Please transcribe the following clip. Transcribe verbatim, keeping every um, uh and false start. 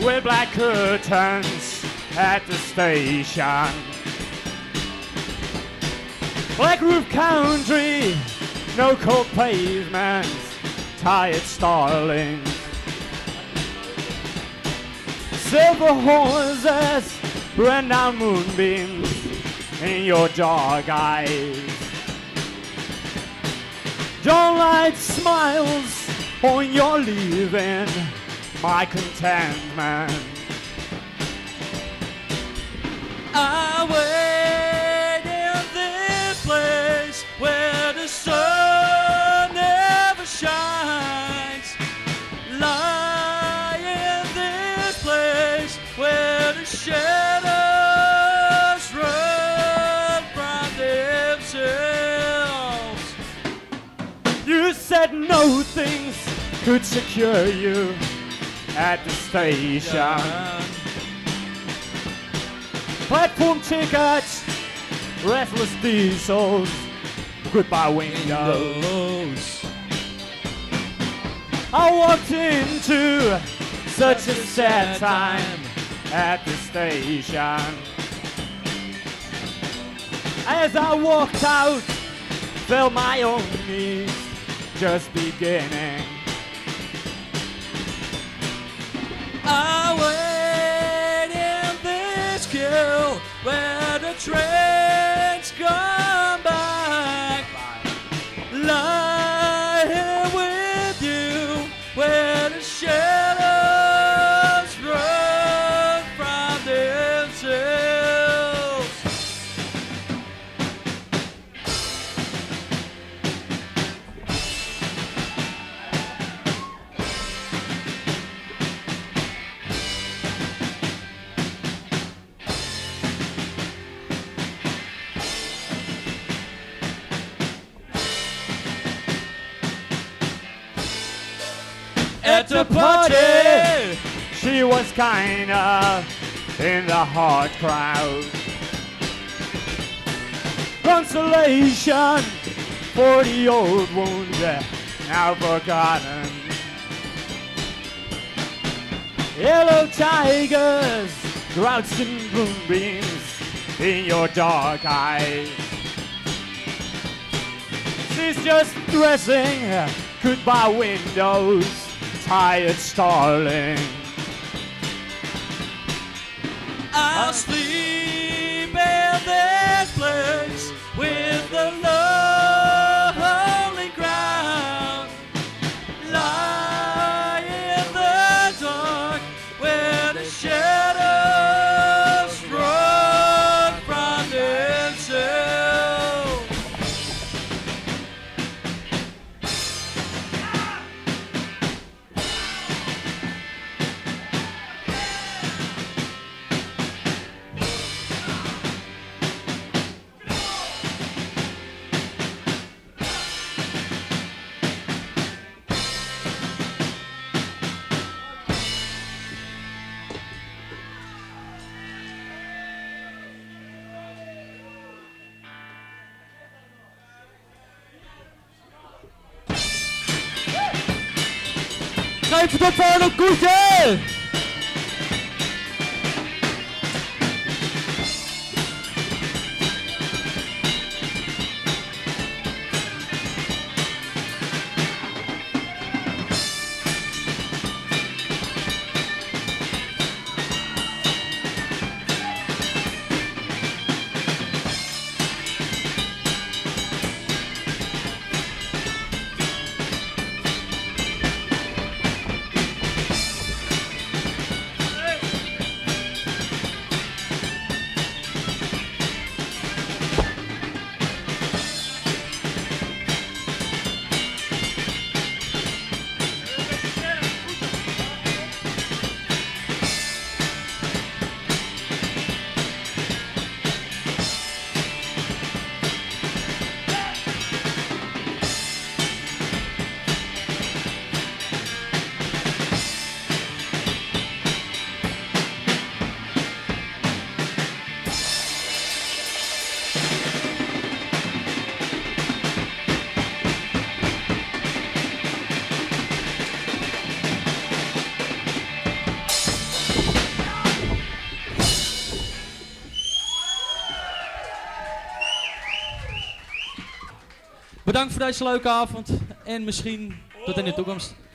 with black curtains at the station. Black roof country, no cold pavements, tired starlings. Silver horses, ran down moonbeams in your dark eyes. Dawnlight smiles on your leaving, my contentment. I wait in this place where the sun never shines. Lie in this place where the shadows run from themselves. You said no things could secure you at the station. Platform tickets, restless diesels, goodbye windows. I walked into such a sad time at the station. As I walked out, felt my own knees just beginning. I wait in this queue where the trains come back. Lie here with you where the shadows run from themselves. At the party, she was kinda in the hard crowd. Consolation for the old wounds now forgotten. Yellow tigers crouched in moonbeams in your dark eyes. She's just dressing goodbye windows, tired starling. I'll sleep in this place with the lonely ground. Lie in the dark where the shadows run from themselves. Tijd voor de volgende koetje! bedankt voor deze leuke avond. En misschien tot in de toekomst.